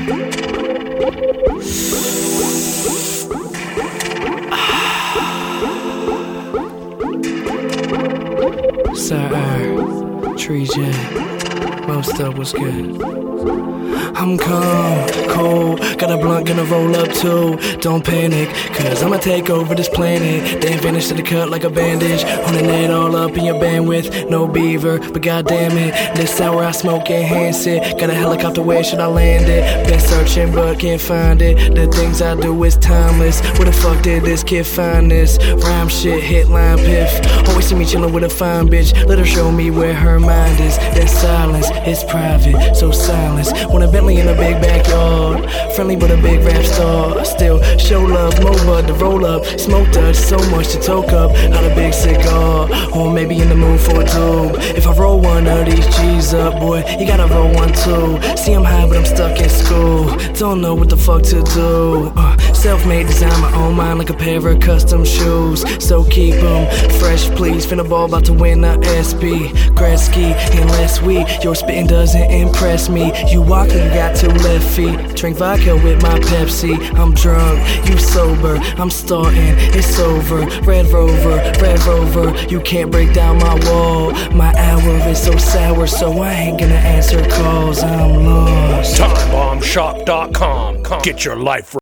Sir Tree J, most up was good. I'm calm, cold, got a blunt, gonna roll up too. Don't panic, cause I'ma take over this planet. Then finish to the cut like a bandage. Holding it all up in your bandwidth. No beaver, but goddamn it, this hour I smoke, enhance it. Got a helicopter, where should I land it? Been searching but can't find it. The things I do is timeless. Where the fuck did this kid find this? Rhyme shit, hit line piff. Always see me chillin' with a fine bitch. Let her show me where her mind is. Then silence, it's private, so silence. When a Bentley in a big backyard, friendly but a big rap star. Still show love, more bud to roll up. Smoke Dutch, so much to toke up. Out a big cigar, or maybe in the mood for a tube. If I roll one of these G's up, boy, you gotta roll one too. See, I'm high but I'm stuck in school. Don't know what the fuck to do. Self-made, design my own mind like a pair of custom shoes. So keep them fresh, please. Finna ball, about to win a SB Gretzky. Unless your spitting doesn't impress me. You walk and you got two left feet. Drink vodka with my Pepsi. I'm drunk, you sober. I'm starting, it's over. Red Rover, you can't break down my wall. My hour is so sour, so I ain't gonna answer calls. I'm lost. TimeBombShop.com. Get your life